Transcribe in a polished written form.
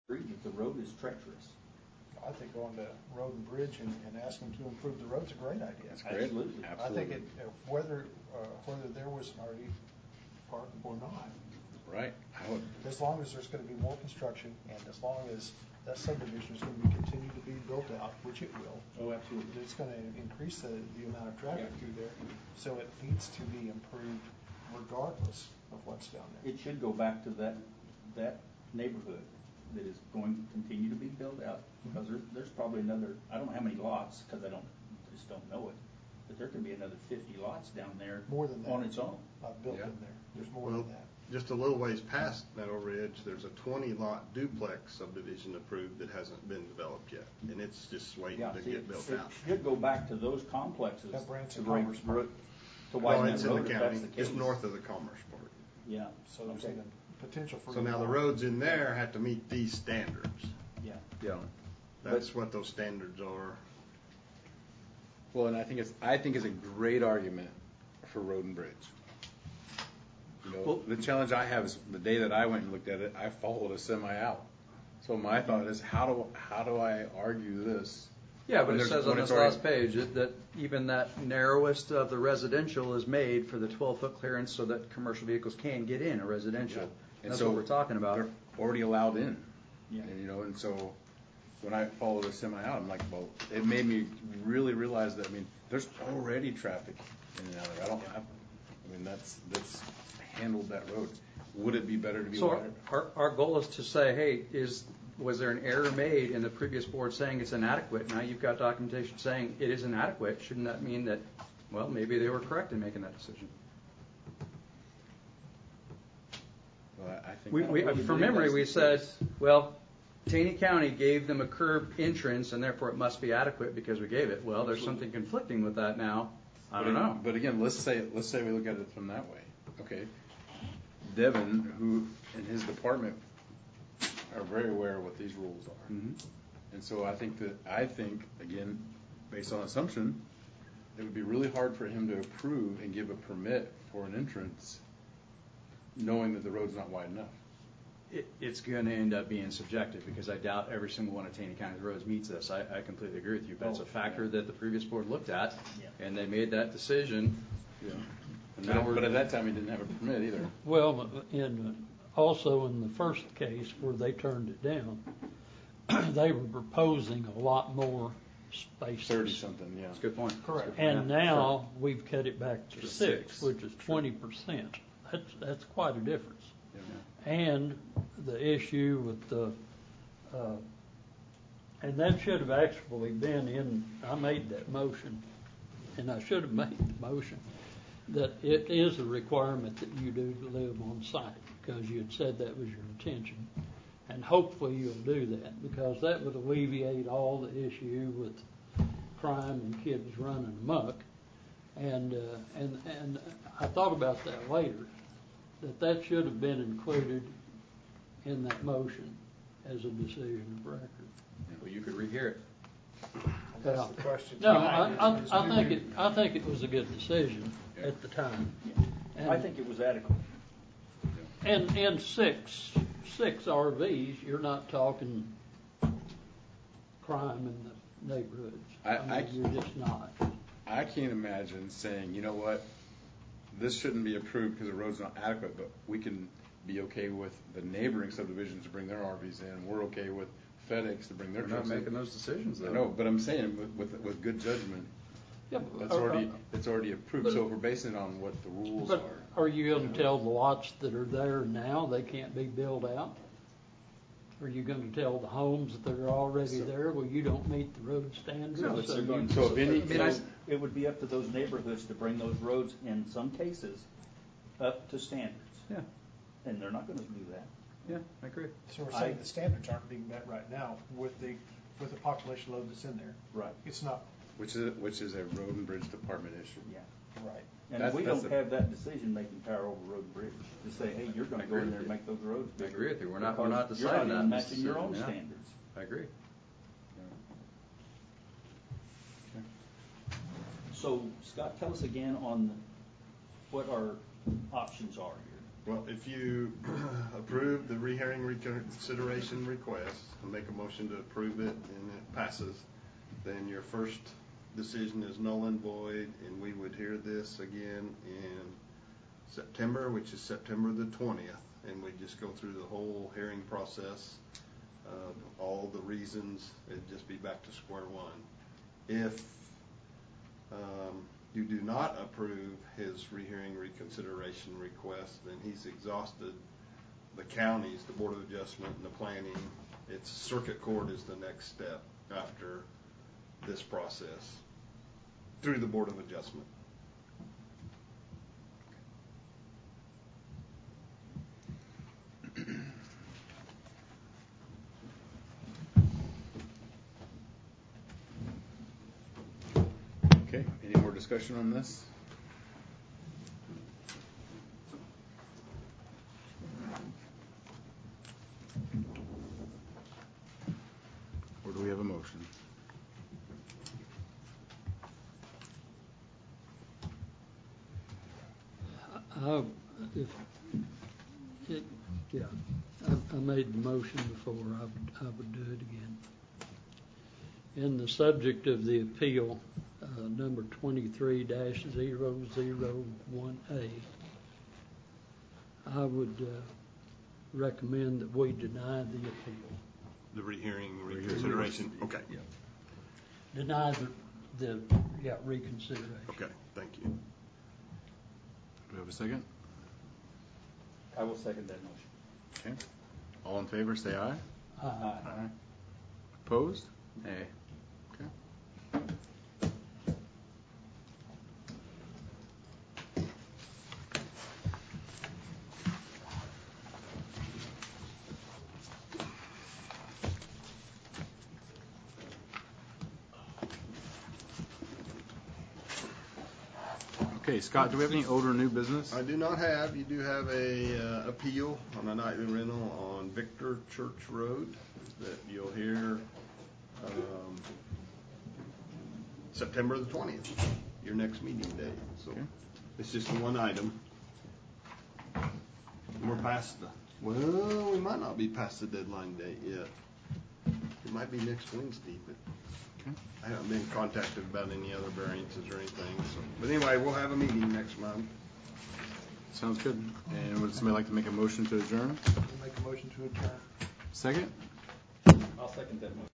Agreed that the road is treacherous. I think going to Road and Bridge and asking to improve the road's a great idea. That's great. Absolutely. I think whether there was an RV park or not. Right. As long as there's going to be more construction and as long as that subdivision is going to be continued to be built out, which it will. Oh, absolutely. It's going to increase the amount of traffic through there. So it needs to be improved regardless of what's down there. It should go back to that neighborhood that is going to continue to be built out, because there's probably another, I don't know how many lots, because I just don't know it, but there can be another 50 lots down there more than that on its own. Built in there. There's more than that. Just a little ways past Meadow Ridge, there's a 20-lot duplex subdivision approved that hasn't been developed yet, and it's just waiting to get built out. It should go back to those complexes That Branson to Commerce Park. To widen it's that road, in the if county. that's the case. It's north of the Commerce Park. Yeah. So there's even potential for. So now the roads in there have to meet these standards. Yeah. Yeah. That's what those standards are. Well, and I think it's a great argument for Road and Bridge. You know, well, the challenge I have is the day that I went and looked at it, I followed a semi out. So my thought is, how do I argue this? Yeah, but it says on this last page that even that narrowest of the residential is made for the 12-foot clearance so that commercial vehicles can get in a residential. Yeah. And that's so what we're talking about. They're already allowed in. Yeah. And, and so when I followed a semi out, I'm like, well, it made me really realize that, there's already traffic in and out of there. That's handled that road. Would it be better to be wider? Our goal is to say, hey, was there an error made in the previous board saying it's inadequate? Now you've got documentation saying it is inadequate. Shouldn't that mean that, well, maybe they were correct in making that decision? Well, I think from memory, we said, well, Taney County gave them a curb entrance, and therefore it must be adequate because we gave it. Well, there's something conflicting with that now. I don't know. But again, let's say we look at it from that way. Okay, Devin, who in his department are very aware of what these rules are, and so I think again, based on assumption, it would be really hard for him to approve and give a permit for an entrance, knowing that the road's not wide enough. It's going to end up being subjective because I doubt every single one of Taney County's roads meets this. I completely agree with you, but it's a factor that the previous board looked at, and they made that decision. Yeah. But at that time, he didn't have a permit either. Well, also in the first case where they turned it down, they were proposing a lot more spaces. 30-something, yeah. That's a good point. Correct. And now we've cut it back to 6, which is 20%. That's quite a difference. Yeah. And the issue with the, and that should have actually been in, I made that motion, and I should have made the motion that it is a requirement that you do live on site, because you had said that was your intention. And hopefully you'll do that, because that would alleviate all the issue with crime and kids running amok. And I thought about that later, that should have been included in that motion as a decision of record. Well, you could rehear it. That's the question. No, I think it was a good decision at the time. And I think it was adequate. And six RVs, you're not talking crime in the neighborhoods. You're just not. I can't imagine saying, you know what, this shouldn't be approved because the road's not adequate, but we can be okay with the neighboring subdivisions to bring their RVs in. We're okay with FedEx to bring their trucks in. We're not making those decisions, though. No, but I'm saying with good judgment, it's already approved. So if we're basing it on what the rules are. Are you going to tell the lots that are there now they can't be built out? Are you going to tell the homes that are already there, well, you don't meet the road standards? No, it would be up to those neighborhoods to bring those roads, in some cases, up to standards. Yeah. And they're not going to do that. Yeah, I agree. So we're saying the standards aren't being met right now with the population load that's in there. Right. It's not. Which is a road and bridge department issue. Yeah. Right. And we don't have that decision-making power over road and bridge to say, hey, you're going to go in there and make those roads bigger. I agree with you. We're not deciding that. You're not even matching your own standards. I agree. So, Scott, tell us again on what our options are here. Well, if you approve the rehearing reconsideration request and make a motion to approve it and it passes, then your first decision is null and void, and we would hear this again in September, which is September the 20th, and we just go through the whole hearing process, all the reasons, it'd just be back to square one. If you do not approve his rehearing reconsideration request, then he's exhausted the counties, the Board of Adjustment, and the planning. It's circuit court is the next step after this process through the Board of Adjustment. Okay, any more discussion on this? Or do we have a motion? I made the motion before. I would do it again. In the subject of the appeal, number 23-001A, I would recommend that we deny the appeal. The rehearing reconsideration. Okay. Yeah. Deny the reconsideration. Okay. Thank you. Do we have a second? I will second that motion. Okay. All in favor, say aye. Aye. Opposed? Nay. Okay. Okay, Scott, do we have any old or new business? I do not have. You do have a appeal on a nightly rental on Victor Church Road that you'll hear September the 20th, your next meeting day. So it's just one item. We're past we might not be past the deadline date yet. It might be next Wednesday, but I haven't been contacted about any other variances or anything. So, but anyway, we'll have a meeting next month. Sounds good. And would somebody like to make a motion to adjourn? Make a motion to adjourn. Second? I'll second that motion.